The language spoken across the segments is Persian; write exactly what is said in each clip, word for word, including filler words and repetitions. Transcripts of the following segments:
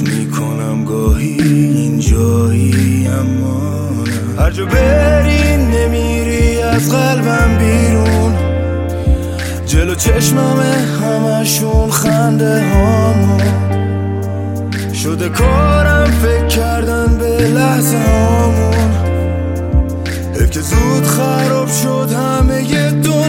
میکنم گاهی اینجایی اما نه. هر جا بری نمیری از قلبم بیرون، جلو چشممه همشون خنده هامون. شده کارم فکر کردن به لحظه هامون، حیف که زود خراب شد همه ی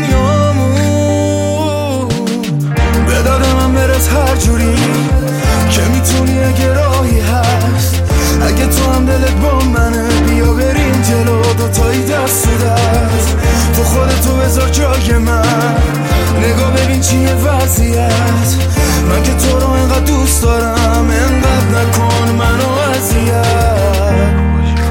دنیامون. به داد من برس هر جوری که میتونی، اگه راهی هست، اگه تو هم دلت با منه بیا بریم جلو دوتایی دست تو دست. تو خودتو بذار جای من، نگاه ببین چیه وضعیت. من که تو رو انقدر دوست دارم، انقدر نکن منو اذیت.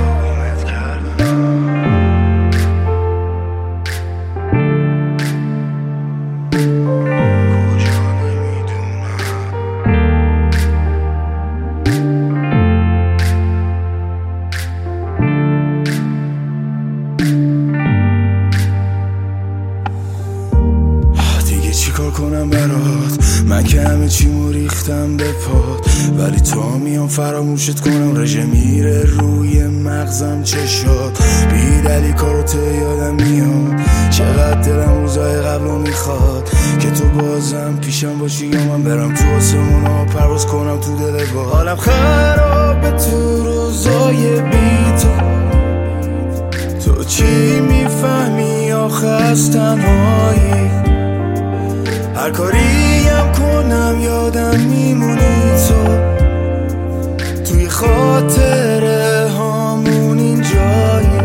چیکار کنم برات؟ من که همه چیمو ریختم به پات، ولی تو میام فراموشت کنم. رژه میره روی مغزم چشات، بیدلی کاراتو یادم میاد. چقدر دلم روزای قبلو میخواد که تو بازم پیشم باشی، یا من برم تو آسمونا پرواز کنم تو دل با. حالم خرابه تو روزای بی تو، تو چی میفهمی آخه از تنهایی؟ هر کاریم کنم یادم میمونی تو، توی خاطره هامون اینجایی.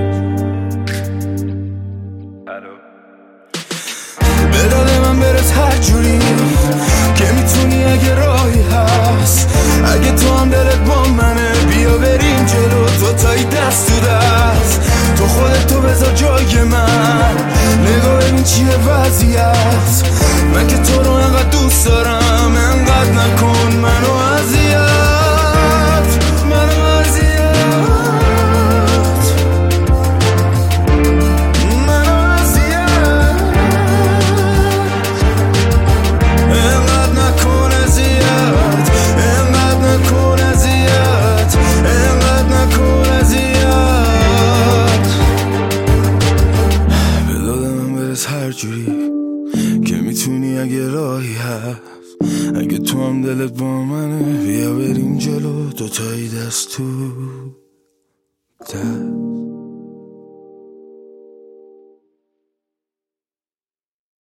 به داد من برس هر جوری که میتونی، اگه راهی هست، اگه تو هم دلت با منه بیا بریم جلو دوتایی دست تو دست. تو خودتو بذار جای من، نگاه ببین چیه وضعیت. من که تو رو انقدر دوست دارم، انقدر نکن منو اذیت، منو اذیت، منو اذیت. انقدر نکن اذیت، انقدر نکن اذیت، انقدر نکن اذیت. به داد من برس هر جوری که میتونی، اگه راهی هست، اگه تو هم دلت با منه بیا بریم جلو دوتایی دست تو دست.